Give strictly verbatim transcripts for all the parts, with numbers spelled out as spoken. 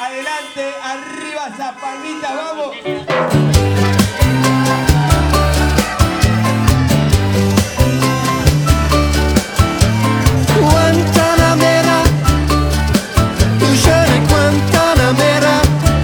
Adelante, arriba esa palmita, vamos. Guantanamera, du schöne Guantanamera,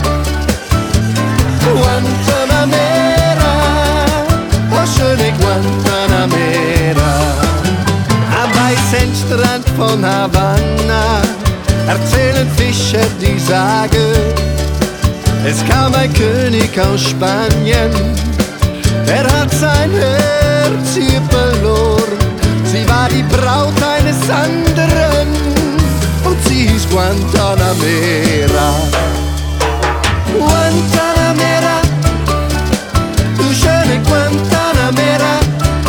Guantanamera, oh schöne Guantanamera. Am weißen Strand von Havanna erzählen Fischer die Sage, es kam ein König aus Spanien, der hat sein Herz hier verloren. Sie war die Braut eines anderen und sie hieß Guantanamera. Guantanamera, du schöne Guantanamera,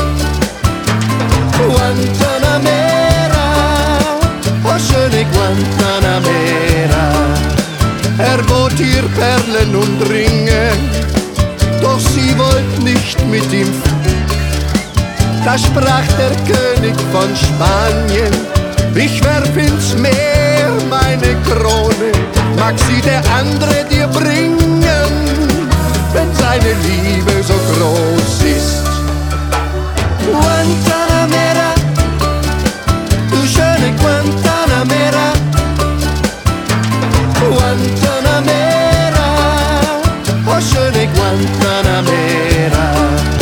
Guantanamera, oh schöne Guantanamera. Er bot ihr Perlen und Ringe, doch sie wollte nicht mit ihm. Da sprach der König von Spanien, ich werf ins Meer meine Krone, mag sie der andere dir bringen, wenn seine Liebe so groß ist. Guantanamera, du schöne Guantanamera, Guantanamera, oh schöne Guantanamera.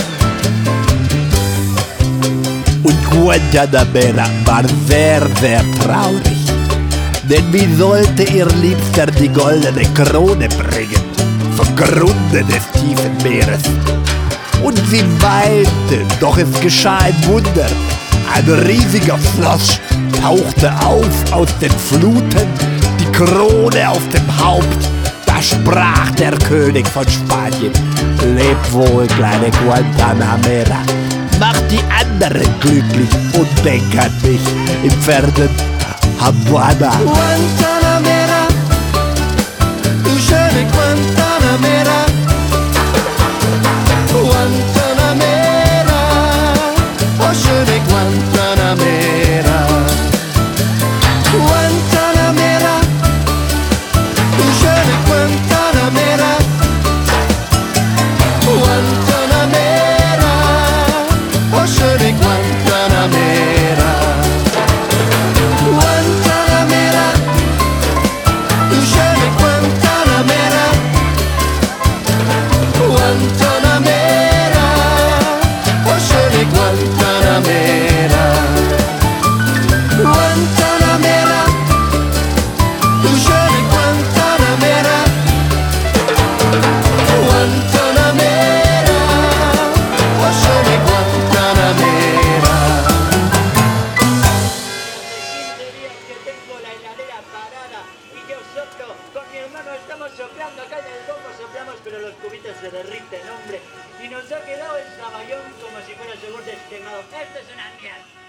Und Guantanamera war sehr, sehr traurig, denn wie sollte ihr Liebster die goldene Krone bringen vom Grunde des tiefen Meeres? Und sie weinte, doch es geschah ein Wunder. Ein riesiger Frosch tauchte auf aus den Fluten, die Krone auf dem Haupt. Da sprach der König von Spanien: Leb wohl, kleine Guantanamera, mach die anderen glücklich und denk an mich im fernen Havanna. Guantanamera, du schöne Guantanamera, Guantanamera, oh schöne Guantanamera. Guantanamera, du schöne Guantanamera, Guantanamera, oh schöne Guantanamera. Guantanamera, du schöne Guantanamera, Guantanamera, oh schöne Guantanamera. Guantanamera, du schöne Guantanamera, Guantanamera, oh schöne Guantanamera. Que tengo la heladera parada y yo soplo, con mi hermano estamos soplando acá en el bombo, soplamos pero los cubitos se derriten, hombre, y nos ha quedado el saballón como si fuera yogur desquemado. Esto es una mierda.